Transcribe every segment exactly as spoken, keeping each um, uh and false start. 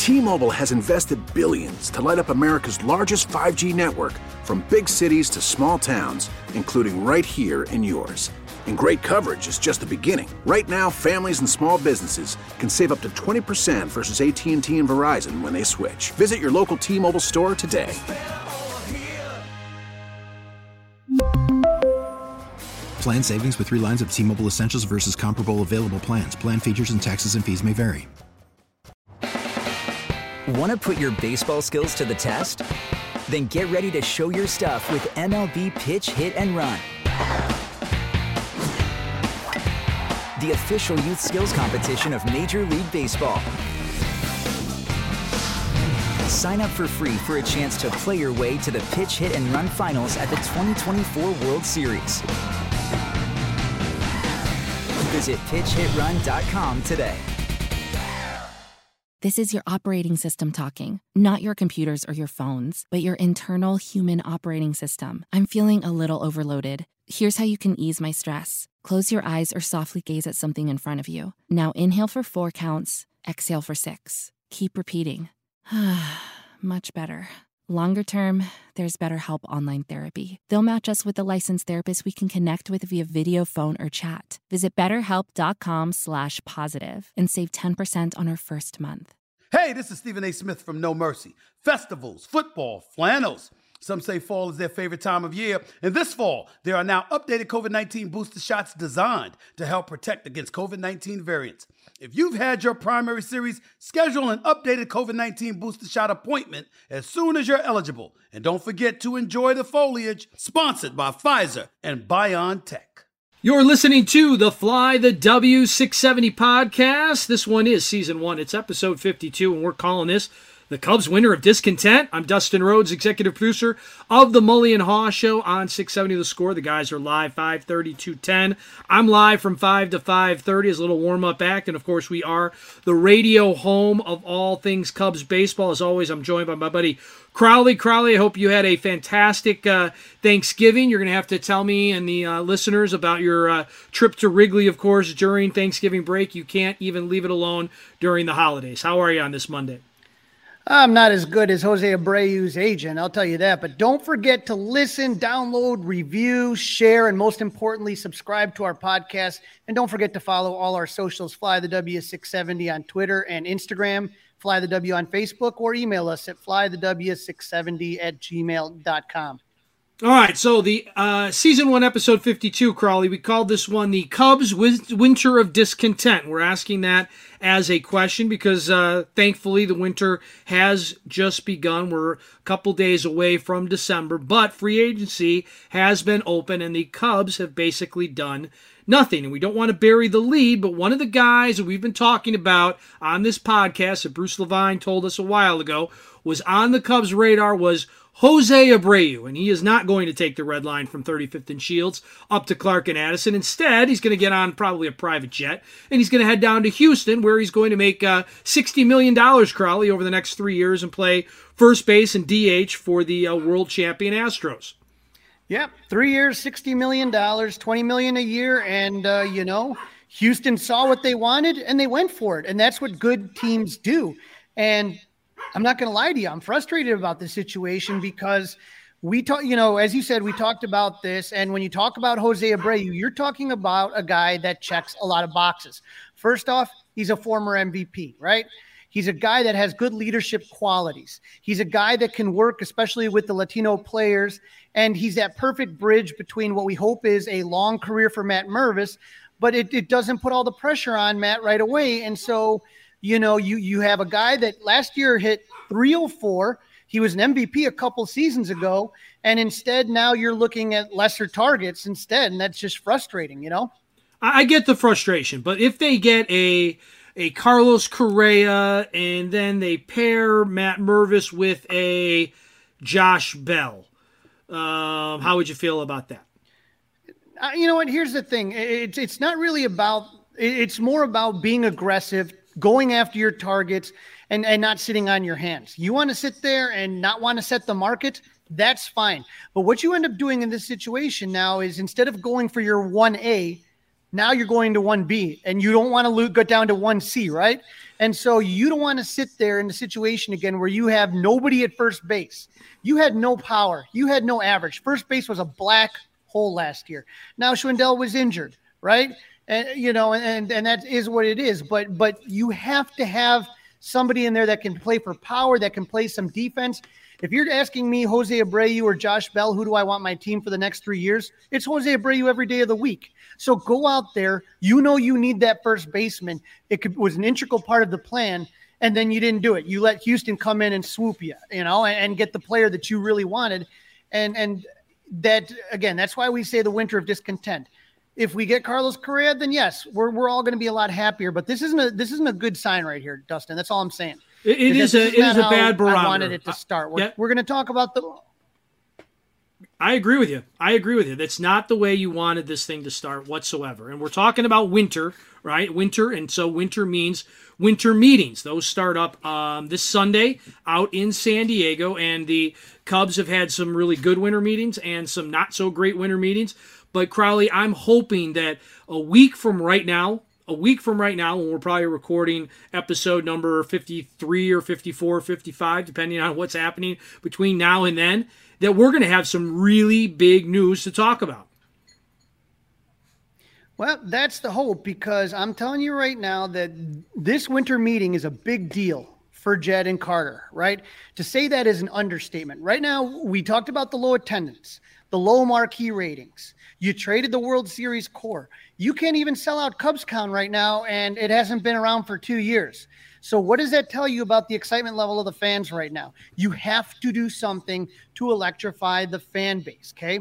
T-Mobile has invested billions to light up America's largest five G network, from big cities to small towns, including right here in yours. And great coverage is just the beginning. Right now, families and small businesses can save up to twenty percent versus A T and T and Verizon when they switch. Visit your local T-Mobile store today. Plan savings with three lines of T-Mobile Essentials versus comparable available plans. Plan features and taxes and fees may vary. Want to put your baseball skills to the test? Then get ready to show your stuff with M L B Pitch, Hit, and Run. The official youth skills competition of Major League Baseball. Sign up for free for a chance to play your way to the Pitch, Hit, and Run finals at the twenty twenty-four World Series. Visit pitch hit run dot com today. This is your operating system talking, not your computers or your phones, but your internal human operating system. I'm feeling a little overloaded. Here's how you can ease my stress. Close your eyes or softly gaze at something in front of you. Now inhale for four counts, exhale for six. Keep repeating. Much better. Longer term, there's BetterHelp Online Therapy. They'll match us with a licensed therapist we can connect with via video, phone, or chat. Visit betterhelp.com slash positive and save ten percent on our first month. Hey, this is Stephen A. Smith from No Mercy. Festivals, football, flannels. Some say fall is their favorite time of year. And this fall, there are now updated COVID nineteen booster shots designed to help protect against COVID nineteen variants. If you've had your primary series, schedule an updated COVID nineteen booster shot appointment as soon as you're eligible. And don't forget to enjoy the foliage, sponsored by Pfizer and BioNTech. You're listening to the Fly the W six seventy podcast. This one is season one. It's episode fifty-two, and we're calling this the Cubs Winter of Discontent. I'm Dustin Rhodes, executive producer of the Mully and Haw Show on six seventy The Score. The guys are live five thirty to ten. I'm live from five to five thirty as a little warm-up act. And, of course, we are the radio home of all things Cubs baseball. As always, I'm joined by my buddy Crowley. Crowley, I hope you had a fantastic uh, Thanksgiving. You're going to have to tell me and the uh, listeners about your uh, trip to Wrigley, of course, during Thanksgiving break. You can't even leave it alone during the holidays. How are you on this Monday? I'm not as good as Jose Abreu's agent, I'll tell you that. But don't forget to listen, download, review, share, and most importantly, subscribe to our podcast. And don't forget to follow all our socials, Fly the W six seventy on Twitter and Instagram, Fly the W on Facebook, or email us at fly the w six seventy at gmail dot com. All right, so the uh, season one, episode fifty-two, Crawley, we called this one the Cubs Winter of Discontent. We're asking that as a question because uh, thankfully the winter has just begun. We're a couple days away from December, but free agency has been open and the Cubs have basically done nothing. And we don't want to bury the lead, but one of the guys that we've been talking about on this podcast that Bruce Levine told us a while ago was on the Cubs' radar was Jose Abreu, and he is not going to take the red line from thirty-fifth and Shields up to Clark and Addison. Instead, he's going to get on probably a private jet, and he's going to head down to Houston, where he's going to make uh, sixty million dollars, Crowley, over the next three years and play first base and D H for the uh, world champion Astros. Yep, three years, sixty million dollars, twenty million dollars a year, and, uh, you know, Houston saw what they wanted, and they went for it, and that's what good teams do. And I'm not going to lie to you. I'm frustrated about this situation because we talk, you know, as you said, we talked about this. And when you talk about Jose Abreu, you're talking about a guy that checks a lot of boxes. First off, he's a former M V P, right? He's a guy that has good leadership qualities. He's a guy that can work, especially with the Latino players. And he's that perfect bridge between what we hope is a long career for Matt Mervis, but it, it doesn't put all the pressure on Matt right away. And so, you know, you you have a guy that last year hit three oh four. He was an M V P a couple seasons ago. And instead, now you're looking at lesser targets instead. And that's just frustrating, you know? I get the frustration. But if they get a a Carlos Correa and then they pair Matt Mervis with a Josh Bell, um, how would you feel about that? Uh, you know what? Here's the thing. It's, it's not really about – it's more about being aggressive, going after your targets, and, and not sitting on your hands. You want to sit there and not want to set the market, that's fine. But what you end up doing in this situation now is instead of going for your one A, Now you're going to one B, and you don't want to lo- go down to one C, right? And so you don't want to sit there in the situation again where you have nobody at first base. You had no power. You had no average. First base was a black hole last year. Now Schwindel was injured, right? And, you know, and, and that is what it is. But, but you have to have somebody in there that can play for power, that can play some defense. If you're asking me, Jose Abreu or Josh Bell, who do I want my team for the next three years? It's Jose Abreu every day of the week. So go out there. You know you need that first baseman. It could, was an integral part of the plan, and then you didn't do it. You let Houston come in and swoop you, you know, and, and get the player that you really wanted. And and that, again, that's why we say the winter of discontent. If we get Carlos Correa, then yes, we're we're all going to be a lot happier. But this isn't a this isn't a good sign right here, Dustin. That's all I'm saying. It, it is a it is a bad barometer. I wanted it to start. We're, yeah. we're going to talk about the. I agree with you. I agree with you. That's not the way you wanted this thing to start whatsoever. And we're talking about winter, right? Winter, and so winter means winter meetings. Those start up um, this Sunday out in San Diego, and the Cubs have had some really good winter meetings and some not so great winter meetings. But Crowley, I'm hoping that a week from right now, a week from right now, when we're probably recording episode number fifty-three or fifty-four, fifty-five, depending on what's happening between now and then, that we're going to have some really big news to talk about. Well, that's the hope, because I'm telling you right now that this winter meeting is a big deal for Jed and Carter, right? To say that is an understatement. Right now, we talked about the low attendance, the low marquee ratings. You traded the World Series core. You can't even sell out CubsCon right now, and it hasn't been around for two years. So what does that tell you about the excitement level of the fans right now? You have to do something to electrify the fan base, okay?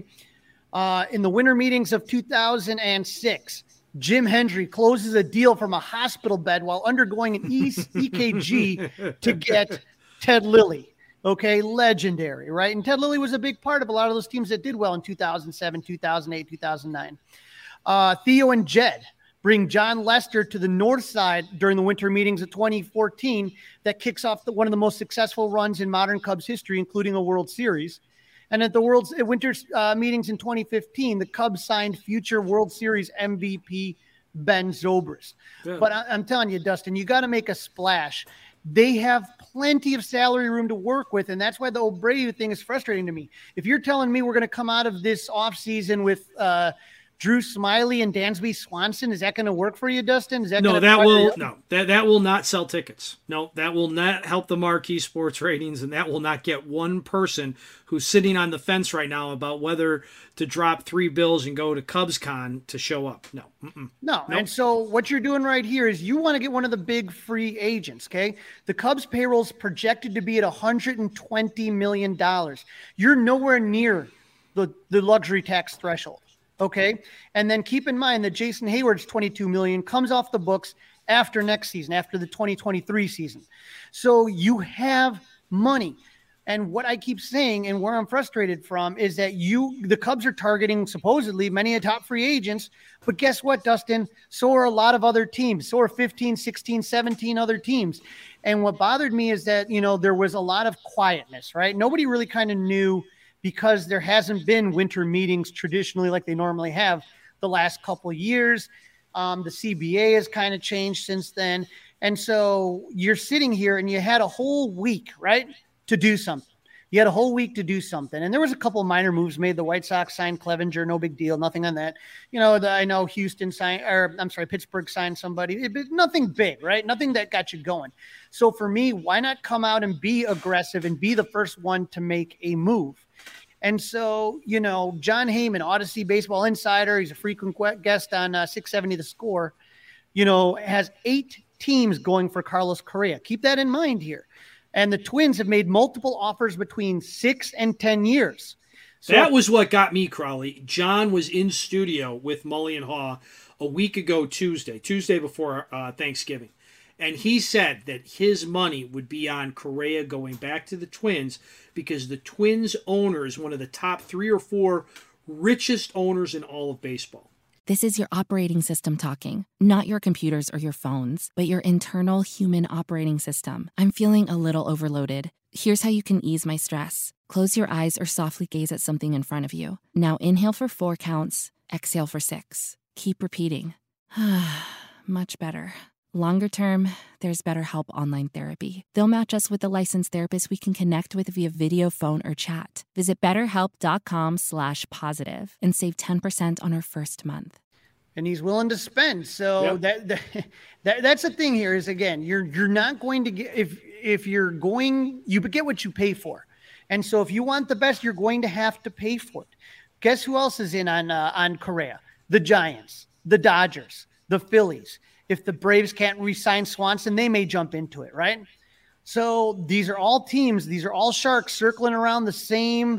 Uh, in the winter meetings of two thousand six, Jim Hendry closes a deal from a hospital bed while undergoing an E K G to get Ted Lilly. Okay, legendary, right? And Ted Lilly was a big part of a lot of those teams that did well in two thousand seven, two thousand eight, two thousand nine. Uh, Theo and Jed bring John Lester to the north side during the winter meetings of twenty fourteen that kicks off the, one of the most successful runs in modern Cubs history, including a World Series. And at the World at winter uh, meetings in twenty fifteen, the Cubs signed future World Series M V P Ben Zobrist. Yeah. But I, I'm telling you, Dustin, you got to make a splash. They have plenty of salary room to work with, and that's why the Abreu thing is frustrating to me. If you're telling me we're going to come out of this offseason with uh, Drew Smiley and Dansby Swanson, is that going to work for you, Dustin? Is that no, gonna that will no that that will not sell tickets. No, that will not help the marquee sports ratings, and that will not get one person who's sitting on the fence right now about whether to drop three bills and go to CubsCon to show up. No, Mm-mm. no. Nope. And so what you're doing right here is you want to get one of the big free agents. Okay, the Cubs payroll's projected to be at one hundred twenty million dollars. You're nowhere near the the luxury tax threshold. Okay. And then keep in mind that Jason Hayward's twenty-two million dollars comes off the books after next season, after the twenty twenty-three season. So you have money. And what I keep saying and where I'm frustrated from is that you, the Cubs are targeting supposedly many of top free agents, but guess what, Dustin? So are a lot of other teams. So are fifteen, sixteen, seventeen other teams. And what bothered me is that, you know, there was a lot of quietness, right? Nobody really kind of knew, because there hasn't been winter meetings traditionally like they normally have the last couple of years. Um, the C B A has kind of changed since then. And so you're sitting here and you had a whole week, right, to do something. You had a whole week to do something. And there was a couple of minor moves made. The White Sox signed Clevenger, no big deal, nothing on that. You know, the, I know Houston signed, or I'm sorry, Pittsburgh signed somebody. It, it, nothing big, right? Nothing that got you going. So for me, why not come out and be aggressive and be the first one to make a move? And so, you know, John Heyman, Odyssey Baseball Insider, he's a frequent guest on uh, six seventy The Score, you know, has eight teams going for Carlos Correa. Keep that in mind here. And the Twins have made multiple offers between six and ten years. So that was what got me, Crowley. John was in studio with Mully and Haw a week ago Tuesday, Tuesday before uh, Thanksgiving. And he said that his money would be on Correa going back to the Twins because the Twins owner is one of the top three or four richest owners in all of baseball. This is your operating system talking, not your computers or your phones, but your internal human operating system. I'm feeling a little overloaded. Here's how you can ease my stress. Close your eyes or softly gaze at something in front of you. Now inhale for four counts, exhale for six. Keep repeating. Much better. Longer term, there's BetterHelp Online Therapy. They'll match us with a licensed therapist we can connect with via video, phone, or chat. Visit betterhelp.com slash positive and save ten percent on our first month. And he's willing to spend. So yep. that, that that that's the thing here is, again, you're you're not going to get, if if you're going, you get what you pay for. And so if you want the best, you're going to have to pay for it. Guess who else is in on uh, on Correa? The Giants, the Dodgers, the Phillies. If the Braves can't re-sign Swanson, they may jump into it, right? So these are all teams. These are all sharks circling around the same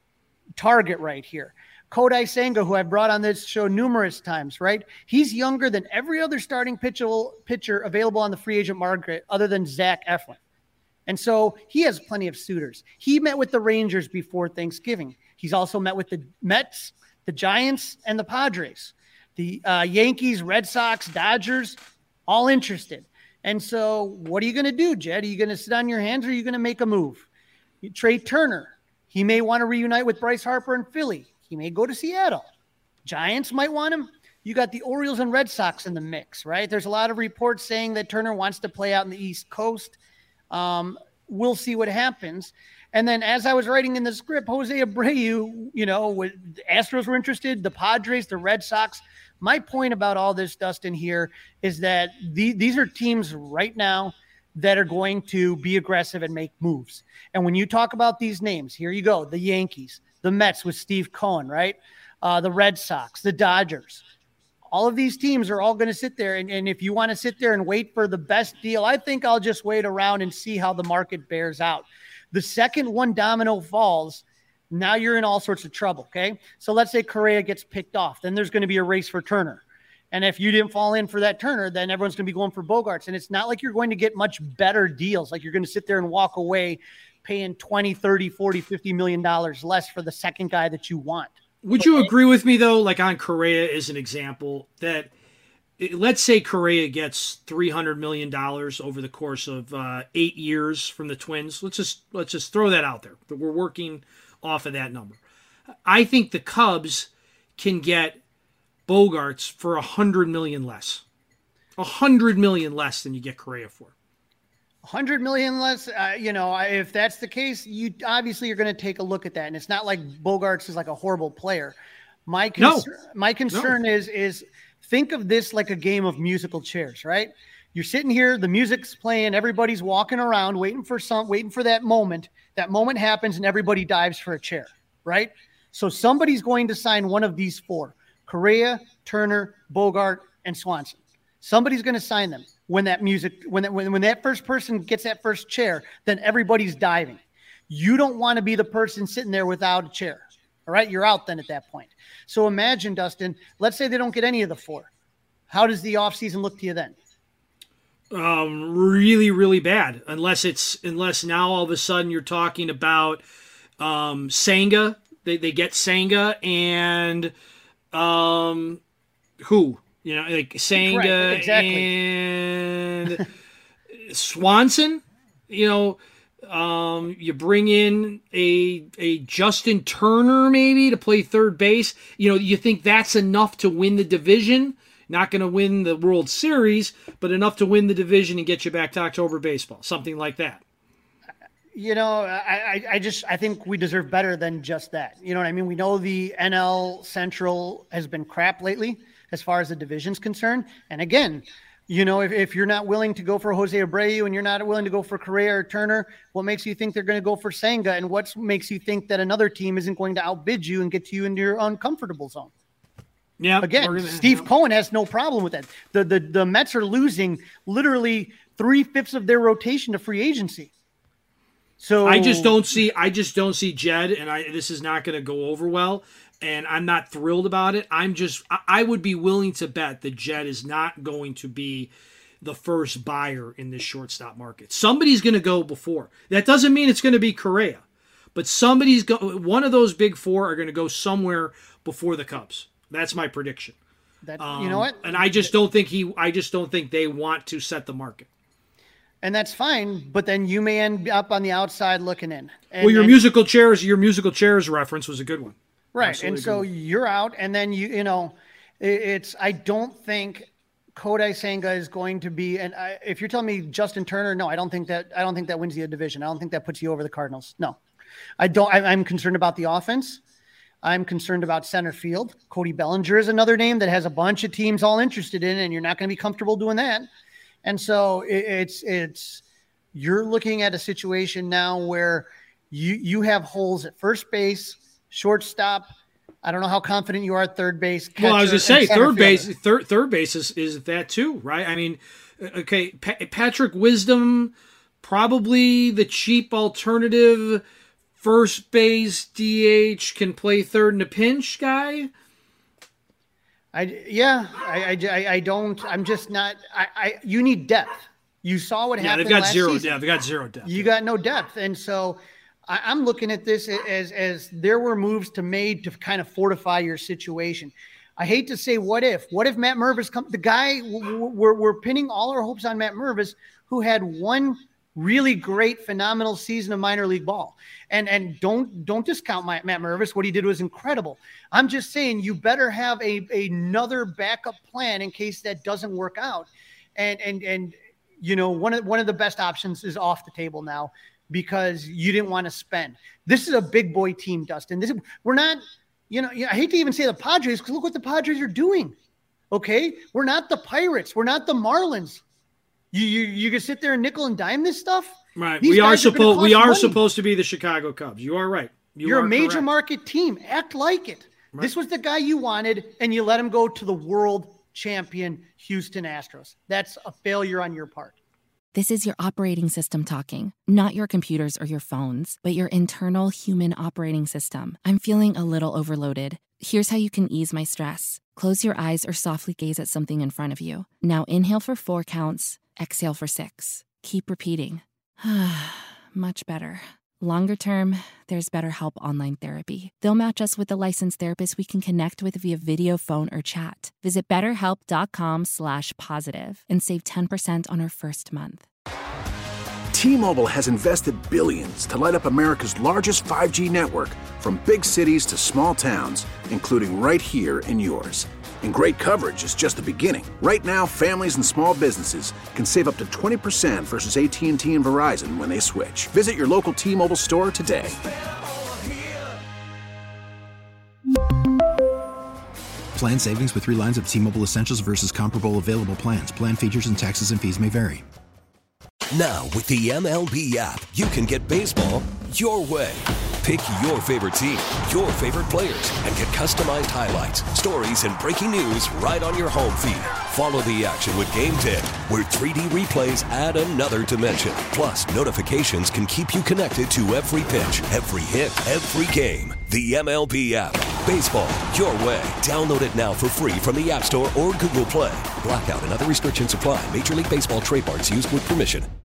target right here. Kodai Senga, who I've brought on this show numerous times, right? He's younger than every other starting pitcher, pitcher available on the free agent market other than Zach Eflin. And so he has plenty of suitors. He met with the Rangers before Thanksgiving. He's also met with the Mets, the Giants, and the Padres. The uh, Yankees, Red Sox, Dodgers, all interested. And so what are you going to do, Jed? Are you going to sit on your hands or are you going to make a move? You, Trey Turner, he may want to reunite with Bryce Harper in Philly. He may go to Seattle. Giants might want him. You got the Orioles and Red Sox in the mix, right? There's a lot of reports saying that Turner wants to play out in the East Coast. Um, we'll see what happens. And then as I was writing in the script, Jose Abreu, you know, with the Astros were interested, the Padres, the Red Sox. My point about all this, Dustin, here is that the, these are teams right now that are going to be aggressive and make moves. And when you talk about these names, here you go, the Yankees, the Mets with Steve Cohen, right? Uh, the Red Sox, the Dodgers. All of these teams are all going to sit there. And, and if you want to sit there and wait for the best deal, I think I'll just wait around and see how the market bears out. The second one domino falls, now you're in all sorts of trouble, okay? So let's say Correa gets picked off. Then there's going to be a race for Turner. And if you didn't fall in for that Turner, then everyone's going to be going for Bogaerts. And it's not like you're going to get much better deals. Like you're going to sit there and walk away paying twenty, thirty, forty, fifty million dollars less for the second guy that you want. Would you agree with me, though, like on Correa as an example, that let's say Correa gets three hundred million dollars over the course of uh, eight years from the Twins. Let's just let's just throw that out there. But we're working off of that number. I think the Cubs can get Bogaerts for one hundred million dollars less. one hundred million dollars less than you get Correa for. one hundred million dollars less, uh, you know, if that's the case, you obviously you're going to take a look at that. And it's not like Bogaerts is like a horrible player. My concern, no. my concern no. is, is think of this like a game of musical chairs, right? You're sitting here, the music's playing, everybody's walking around, waiting for some, waiting for that moment. That moment happens and everybody dives for a chair, right? So somebody's going to sign one of these four: Correa, Turner, Bogart, and Swanson. Somebody's going to sign them. When that music, when that, when, when that first person gets that first chair, then everybody's diving. You don't want to be the person sitting there without a chair. All right. You're out then at that point. So imagine, Dustin, let's say they don't get any of the four. How does the offseason look to you then? Um, really, really bad. Unless it's, unless now all of a sudden you're talking about, um, Senga, they, they get Senga and, um, who? You know, like Senga right, exactly. and Swanson, you know, um, you bring in a a Justin Turner maybe to play third base. You know, you think that's enough to win the division? Not going to win the World Series, but enough to win the division and get you back to October baseball, something like that. You know, I, I just I think we deserve better than just that. You know what I mean? We know the N L Central has been crap lately as far as the division's concerned. And again, you know, if, if you're not willing to go for Jose Abreu and you're not willing to go for Correa or Turner, what makes you think they're going to go for Senga? And what makes you think that another team isn't going to outbid you and get you into your uncomfortable zone? Yeah. Again, gonna, Steve yeah. Cohen has no problem with that. The, the, the Mets are losing literally three fifths of their rotation to free agency. So I just don't see, I just don't see Jed, and I, this is not going to go over well. And I'm not thrilled about it. I'm just, I would be willing to bet that Jed is not going to be the first buyer in this shortstop market. Somebody's going to go before. That doesn't mean it's going to be Correa, but somebody's go. One of those big four are going to go somewhere before the Cubs. That's my prediction. That um, you know what? And I just don't think he. I just don't think they want to set the market. And that's fine, but then you may end up on the outside looking in. And, well, your and, musical chairs, your musical chairs reference was a good one. Right. Absolutely and so you're out, and then you, you know, it's, I don't think Kodai Senga is going to be, and I, if you're telling me Justin Turner, no, I don't think that, I don't think that wins you a division. I don't think that puts you over the Cardinals. No, I don't. I, I'm concerned about the offense. I'm concerned about center field. Cody Bellinger is another name that has a bunch of teams all interested in, and you're not going to be comfortable doing that. And so it, it's, it's, you're looking at a situation now where you, you have holes at first base, shortstop. I don't know how confident you are at third base. Well, I was going to say third base, third, third base is, is that too, right? I mean, okay. Pa- Patrick Wisdom, probably the cheap alternative. First base D H, can play third in a pinch guy. I yeah, I, I, I don't. I'm just not. I, I you need depth. You saw what yeah, happened. Yeah, they've got last zero season. depth. They got zero depth. You got no depth, and so I, I'm looking at this as as there were moves to made to kind of fortify your situation. I hate to say what if. What if Matt Mervis come? The guy we're we're pinning all our hopes on Matt Mervis, who had one really great, phenomenal season of minor league ball. And and don't don't discount my, Matt Mervis. What he did was incredible. I'm just saying you better have a another backup plan in case that doesn't work out. And and and you know one of one of the best options is off the table now because you didn't want to spend. This is a big boy team, Dustin. This is, we're not. You know I hate to even say the Padres because look what the Padres are doing. Okay, we're not the Pirates. We're not the Marlins. You you you can sit there and nickel and dime this stuff. Right. These we are supposed we are money. supposed to be the Chicago Cubs. You are right. You You're are a major correct. market team. Act like it. Right. This was the guy you wanted, and you let him go to the world champion Houston Astros. That's a failure on your part. This is your operating system talking, not your computers or your phones, but your internal human operating system. I'm feeling a little overloaded. Here's how you can ease my stress. Close your eyes or softly gaze at something in front of you. Now inhale for four counts, exhale for six. Keep repeating. Much better. Longer term, there's BetterHelp Online Therapy. They'll match us with a licensed therapist we can connect with via video, phone, or chat. Visit betterhelp.com slash positive and save ten percent on our first month. T-Mobile has invested billions to light up America's largest five G network, from big cities to small towns, including right here in yours. And great coverage is just the beginning. Right now, families and small businesses can save up to twenty percent versus A T and T and Verizon when they switch. Visit your local T-Mobile store today. Plan savings with three lines of T-Mobile Essentials versus comparable available plans. Plan features and taxes and fees may vary. Now, with the M L B app, you can get baseball your way. Pick your favorite team, your favorite players, and get customized highlights, stories, and breaking news right on your home feed. Follow the action with Game ten, where three D replays add another dimension. Plus, notifications can keep you connected to every pitch, every hit, every game. The M L B app. Baseball your way. Download it now for free from the App Store or Google Play. Blackout and other restrictions apply. Major League Baseball trademarks used with permission.